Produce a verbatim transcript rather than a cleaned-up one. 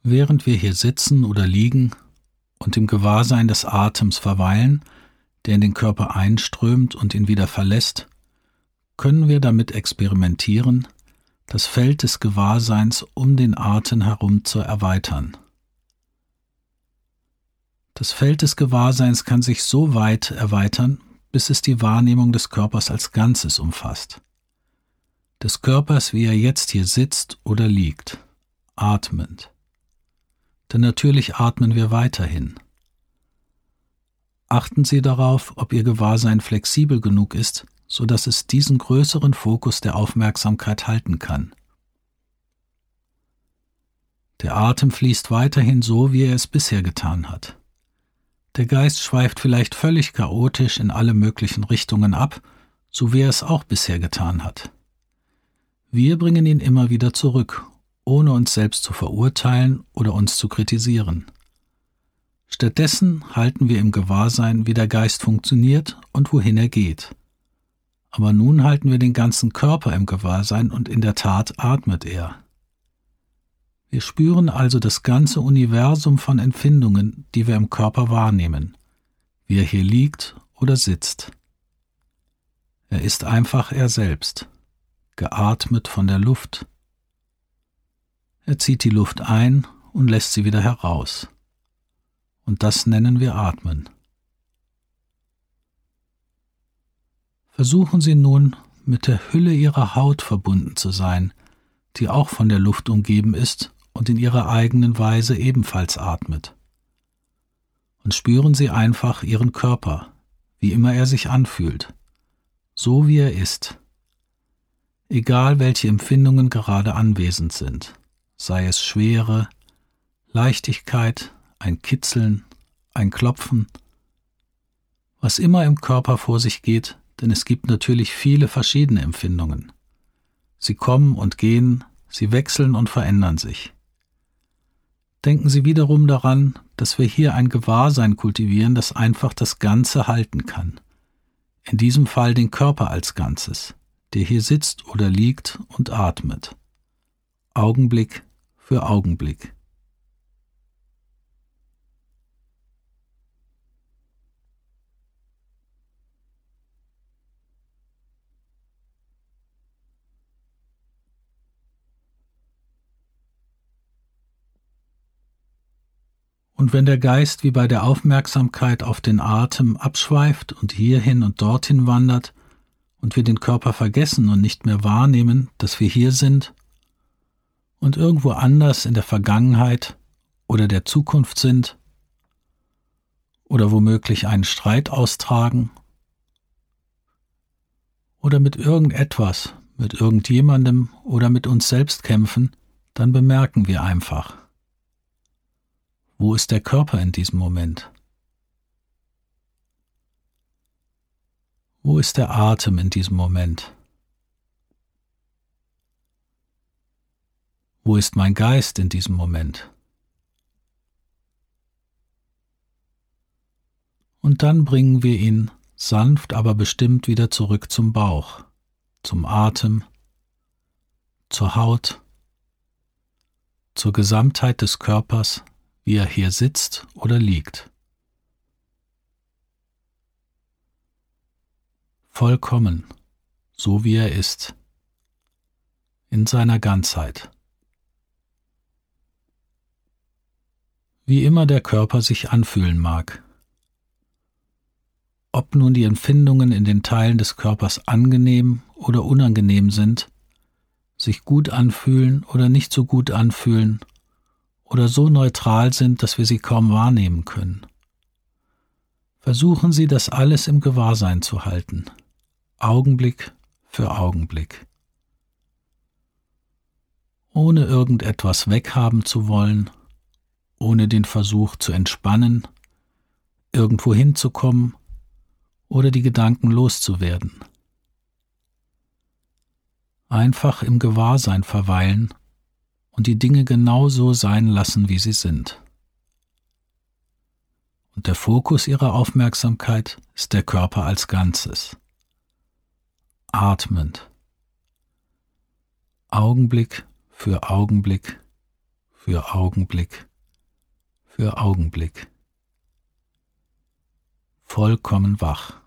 Während wir hier sitzen oder liegen und im Gewahrsein des Atems verweilen, der in den Körper einströmt und ihn wieder verlässt, können wir damit experimentieren, das Feld des Gewahrseins um den Atem herum zu erweitern. Das Feld des Gewahrseins kann sich so weit erweitern, bis es die Wahrnehmung des Körpers als Ganzes umfasst. Des Körpers, wie er jetzt hier sitzt oder liegt, atmend. Denn natürlich atmen wir weiterhin. Achten Sie darauf, ob Ihr Gewahrsein flexibel genug ist, so dass es diesen größeren Fokus der Aufmerksamkeit halten kann. Der Atem fließt weiterhin so, wie er es bisher getan hat. Der Geist schweift vielleicht völlig chaotisch in alle möglichen Richtungen ab, so wie er es auch bisher getan hat. Wir bringen ihn immer wieder zurück, ohne uns selbst zu verurteilen oder uns zu kritisieren. Stattdessen halten wir im Gewahrsein, wie der Geist funktioniert und wohin er geht. Aber nun halten wir den ganzen Körper im Gewahrsein und in der Tat atmet er. Wir spüren also das ganze Universum von Empfindungen, die wir im Körper wahrnehmen, wie er hier liegt oder sitzt. Er ist einfach er selbst, geatmet von der Luft. Er zieht die Luft ein und lässt sie wieder heraus. Und das nennen wir Atmen. Versuchen Sie nun, mit der Hülle Ihrer Haut verbunden zu sein, die auch von der Luft umgeben ist und in ihrer eigenen Weise ebenfalls atmet. Und spüren Sie einfach Ihren Körper, wie immer er sich anfühlt, so wie er ist. Egal welche Empfindungen gerade anwesend sind, sei es Schwere, Leichtigkeit, ein Kitzeln, ein Klopfen, was immer im Körper vor sich geht, denn es gibt natürlich viele verschiedene Empfindungen. Sie kommen und gehen, sie wechseln und verändern sich. Denken Sie wiederum daran, dass wir hier ein Gewahrsein kultivieren, das einfach das Ganze halten kann. In diesem Fall den Körper als Ganzes, der hier sitzt oder liegt und atmet. Augenblick für Augenblick. Und wenn der Geist wie bei der Aufmerksamkeit auf den Atem abschweift und hierhin und dorthin wandert und wir den Körper vergessen und nicht mehr wahrnehmen, dass wir hier sind und irgendwo anders in der Vergangenheit oder der Zukunft sind oder womöglich einen Streit austragen oder mit irgendetwas, mit irgendjemandem oder mit uns selbst kämpfen, dann bemerken wir einfach: Wo ist der Körper in diesem Moment? Wo ist der Atem in diesem Moment? Wo ist mein Geist in diesem Moment? Und dann bringen wir ihn sanft, aber bestimmt wieder zurück zum Bauch, zum Atem, zur Haut, zur Gesamtheit des Körpers, wie er hier sitzt oder liegt. Vollkommen, so wie er ist, in seiner Ganzheit. Wie immer der Körper sich anfühlen mag. Ob nun die Empfindungen in den Teilen des Körpers angenehm oder unangenehm sind, sich gut anfühlen oder nicht so gut anfühlen, oder so neutral sind, dass wir sie kaum wahrnehmen können. Versuchen Sie, das alles im Gewahrsein zu halten, Augenblick für Augenblick. Ohne irgendetwas weghaben zu wollen, ohne den Versuch zu entspannen, irgendwo hinzukommen oder die Gedanken loszuwerden. Einfach im Gewahrsein verweilen und die Dinge genau so sein lassen, wie sie sind. Und der Fokus Ihrer Aufmerksamkeit ist der Körper als Ganzes. Atmend. Augenblick für Augenblick für Augenblick für Augenblick. Vollkommen wach.